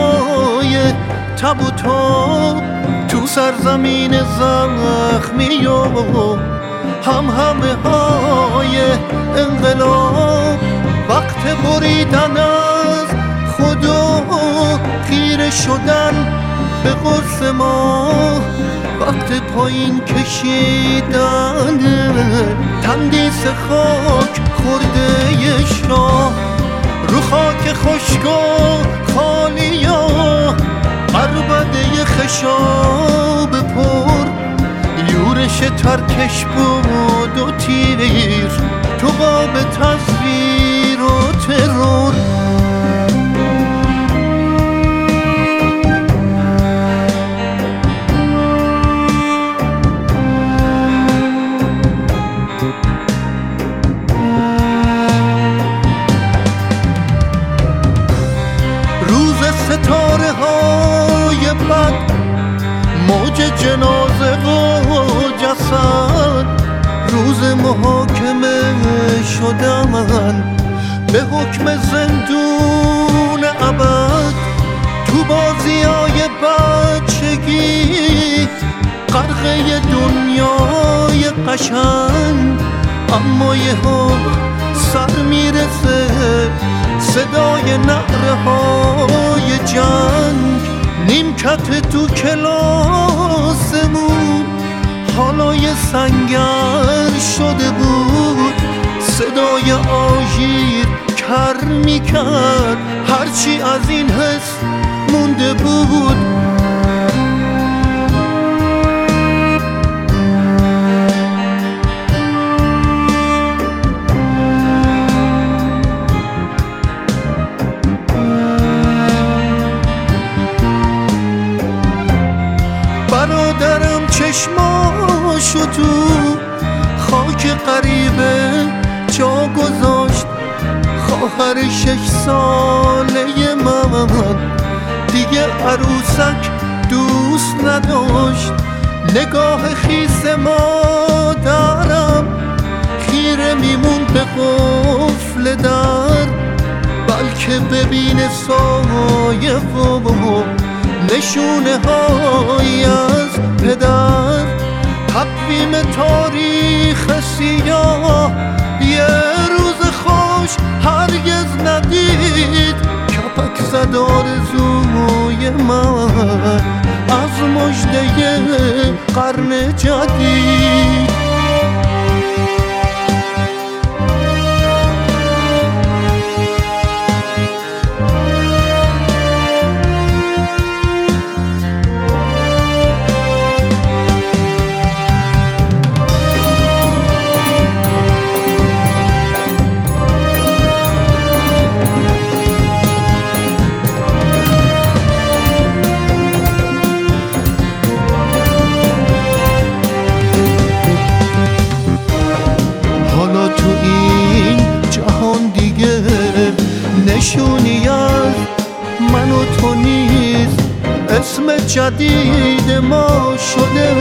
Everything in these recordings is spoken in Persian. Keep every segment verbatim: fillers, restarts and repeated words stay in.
های تب و تاب تو سرزمین زخمی و هم همه های انقلاب، وقت بریدن از خدا خیره شدن به قرص ما، وقت پایین کشیدن تندیس خاک خورده شاه، رو خاک خشک و خالی ها عربده خشاب پر، یورش ترکش بود و تیر تو باب تصویر و ترور. ستاره های بد موج جنازه و جسد، روز محاکمه شدن به حکم زندون ابد، تو بازیای بچگی غرقه دنیای قشنگ، اما یه ها سر میرسه صدای نعره های جنگ، نیمکت تو کلاسمون حالا یه سنگر شده بود، صدای آژیر کر میکرد هرچی از این حس مونده بود. برادرم چشماشو تو خاک غریبه جا گذاشت، خواهر شش ساله من دیگه عروسک دوست نداشت، نگاه خیس مادرم خیره میمون به قفل در، بلکه ببینه سایه و نشونه های از پدر، تقویم تاریخ سیاه یه روز خوش هرگز ندید، کپک زد آرزوی من از مژده قرن جدید. نشونی از من و تو نیست، اسم جدید ما شده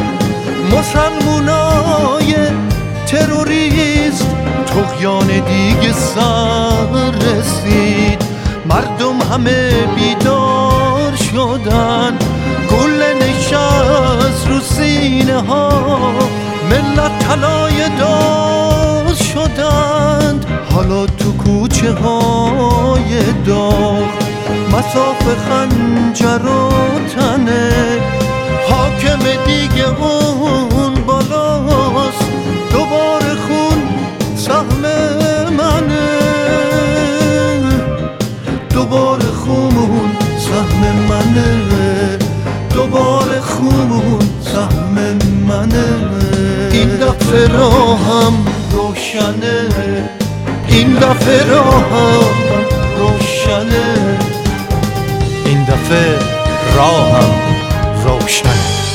مسلمونای تروریست، طغیان دیگه سر رسید، مردم همه بیدار شدن، گل نشست رو سینه ها، ملت طلای داز شدند، حالا تو کوچه های داغ مساف خنجر و تنه، حاکم دیگه اون بالاست، دوباره خون سهم منه، دوباره خون سهم منه، دوباره خون سهم منه. این دفعه راهم روشنه، این دفعه راهم روشنه، این دفعه راهم روشنه.